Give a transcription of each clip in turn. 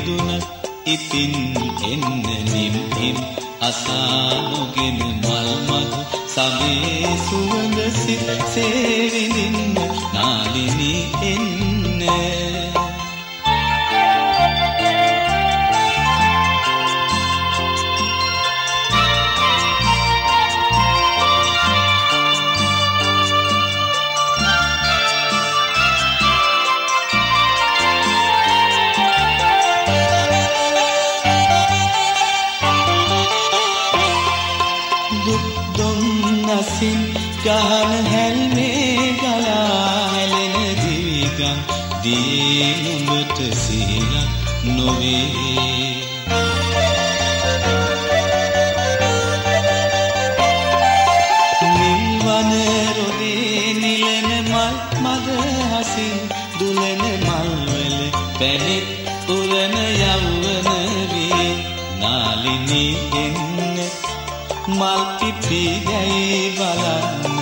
රිදුනත් ඉතින් එන්න නිම්හිම් අසානුගෙන මල් මధు සමේ සුවඳ සිත් සේවිඳින්න නාලිනී එන්න ගහන හැල්මේ ගලා හැලෙන දිවිගම් දී නුඹට සිහිලක් නොවේ නිල්වන රොදේ නිලන මල් මද හසින් දුලන මල්වල පැනෙත් උරන යවවන වේ නාලිනී එන්න මල් පිපි ගැයි බලන්න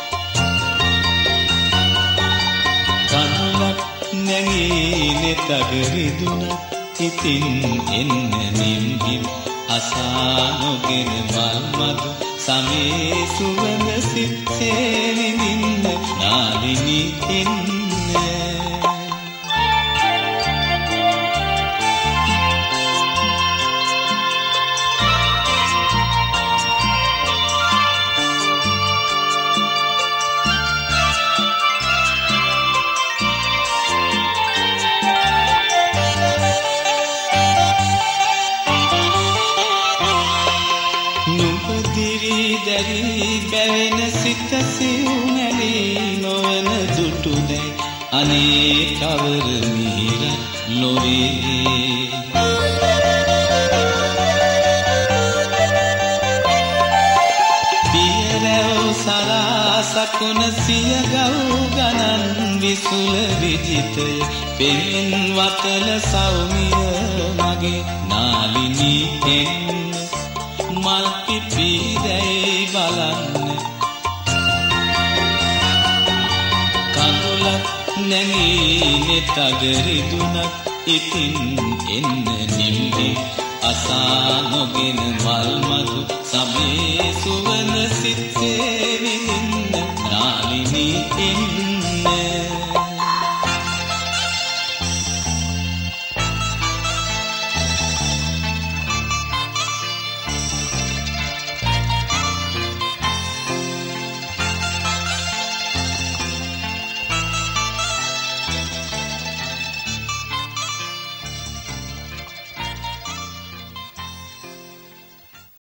කනුලක් නැගී නෙතග රිදුනත් ඉතින් එන්න නිම්හිම් අසා නොගෙන මල් මధు සමේ සුවඳ සිත් සේවිඳින්න නාලිනී එන්න බැවෙන සිත සිව්නැලි නොවන දුටුදැයි අනේ කවර මිහිරක් නොවේ පියරැව් සලා සකුණ සිය ගව් ගණන් විසුල විජිතය පෙනෙන් වතල සෞමිය මගේ නාලිනී එන්න මල් පිපි දැයි බලන්න කඳුලක් නැගී නෙතග රිදුනත් ඉතින් එන්න නිම්හි අසා නොගෙන මල් මధు සමේ සුවඳ සිත් සේවිඳින්න නාලිනී එන්න